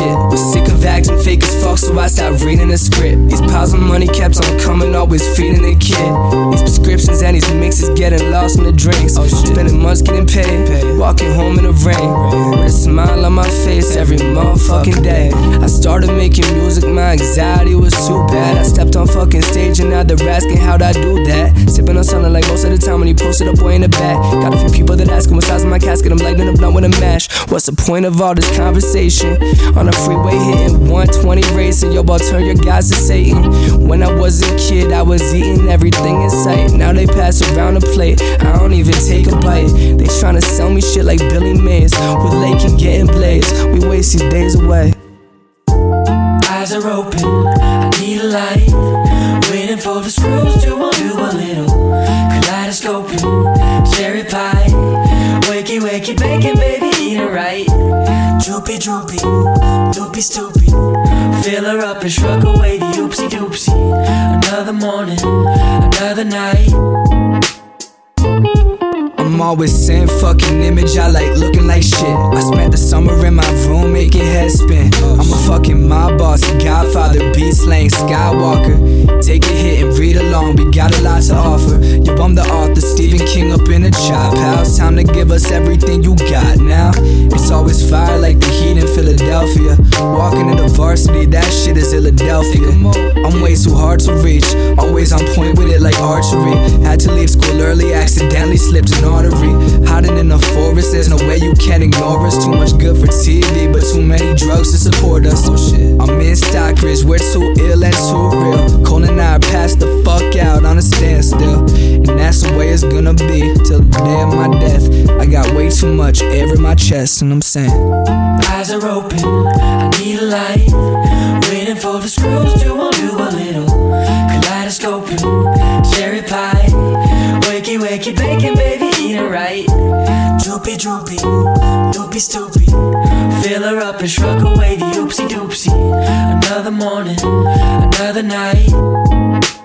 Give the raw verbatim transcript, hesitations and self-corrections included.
shit. Was sick of acting fake as fuck, so I stopped reading the script. These piles of money kept on coming, always feeding the kid. These prescriptions and these mixes getting lost in the drinks. Oh, spending months getting paid, walking home in the rain with a smile on my face every motherfucking day. I started making music, my anxiety was too bad. I stepped on fucking stage and now they're asking how'd I do that. Sipping on something like most of the time when you post it up way in the back. Got a few people that asking what size of my casket, I'm lighting a blunt with a mash. What's the point of all this conversation? On a freeway hitting one twenty racing, yo, I'll turn your guys to Satan. When I was a kid, I was eating everything in sight. Now they pass around a plate, I don't even take a bite. They tryna sell me shit like Billy Mays, with Lake and getting blazed. We waste these days away. Eyes are open, I need a light. Waiting for the screws to undo a little. Kaleidoscoping, cherry pie. Wakey, wakey, bacon, baby, eat it right. Droopy, droopy, loopy, stoopy. Fill her up and shrug away the oopsie doopsie. Another morning, another night. I'm always saying fucking image, I like looking like shit. I spent the summer in my room making head spin. I'm a fucking mob boss, Godfather, beat slaying Skywalker. Take a hit and read along, we got a lot to offer. Yo, I'm the author, Stephen King up in the chop house. Time to give us everything you got now. It's always fire like the heat in Philadelphia. Walking into varsity, that shit is Philadelphia. I'm way too hard to reach, always on point with it like archery. Had to leave school early, accidentally slipped an artery. Hiding in the forest, there's no way you can ignore us. Too much good for T V, but too many drugs to support us. Oh shit, I'm in Stockbridge, we're too ill and too real. Cole and I are passed the fuck out on a standstill, and that's the way it's gonna be till the day of my death. I got way too much air in my chest, and I'm saying eyes are open, I need a light. Waiting for the screws to undo a little. Kaleidoscoping, cherry pie. Wakey, wakey, bacon, baby, eat it right. Droopy, droopy, loopy, stoopy. Fill her up and shrug away the oopsie doopsie. Another morning, another night.